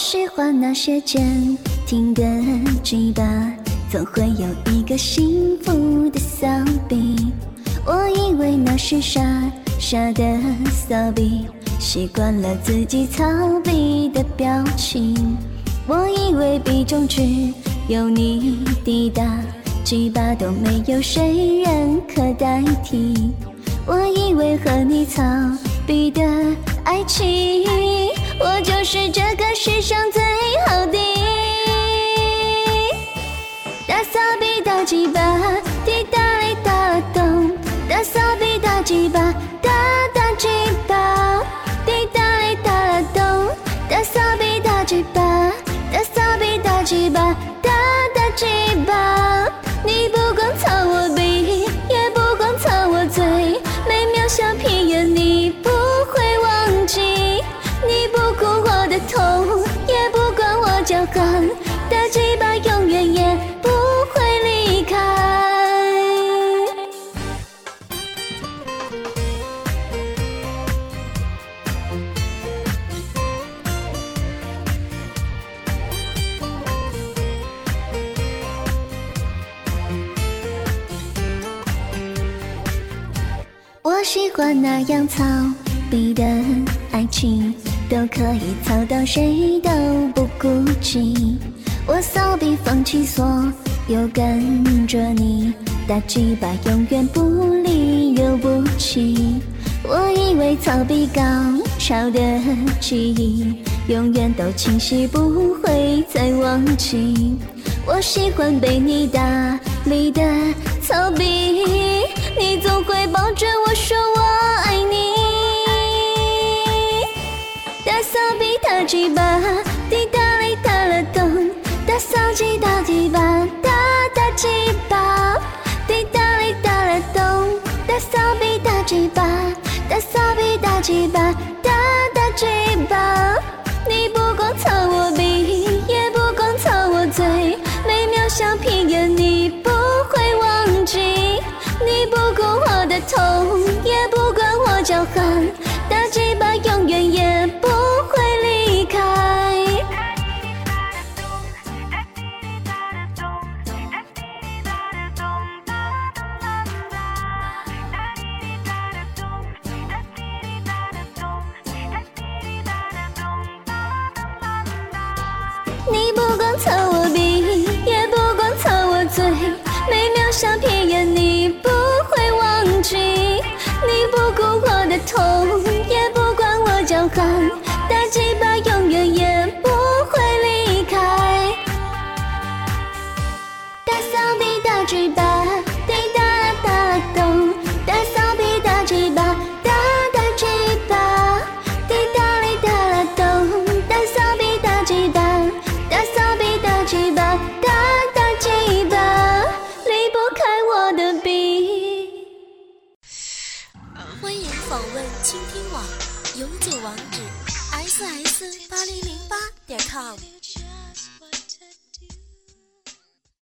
喜欢那些坚挺的鸡巴，总会有一个幸福的骚逼。我以为那是傻傻的骚逼，习惯了自己操逼的表情。我以为比中只有你滴答，鸡巴都没有谁人可代替。我以为和你操逼的爱情，我就是这个世上最好的。大骚逼大鸡巴，滴答哩答啦咚。大骚逼大鸡巴，大大鸡巴，滴答哩答啦咚。大骚逼大鸡巴，大骚逼大鸡巴，大大鸡巴。你不光操我逼，也不光操我嘴，每秒小屁眼你不会忘记。你不顾我的痛，也不管我叫喊，大鸡巴永远也不会离开。我喜欢那样操逼的爱情，都可以操到谁都不顾忌。我骚逼放弃所有跟着你，大鸡巴永远不离有不弃。我以为操逼高潮的记忆永远都清晰，不会再忘记。我喜欢被你大力的操逼，你总会抱着我说我爱你。大骚逼大鸡巴，滴答哩答啦咚。大骚鸡大鸡巴，大大鸡巴，滴答哩答啦咚。大骚逼大鸡巴，大骚逼大鸡巴，大大鸡巴。你不光操我逼，也不光操我嘴，每秒小屁眼你不会忘记。你不顾我的痛，也不管我叫喊，大鸡巴永远也不会离开。你不光操我逼，也不光操我嘴，每秒小屁眼你不会忘记。你不顾我的痛，也不管我叫喊，大鸡巴永远也不会离开。大骚逼大鸡巴，滴答啦答啦咚。大骚逼大鸡巴，大大鸡巴，滴答哩答啦咚。大骚逼大鸡巴，大骚逼大鸡巴，大大鸡巴，离不开我的逼。 欢迎访问倾听网，永久网址 ss8008.com。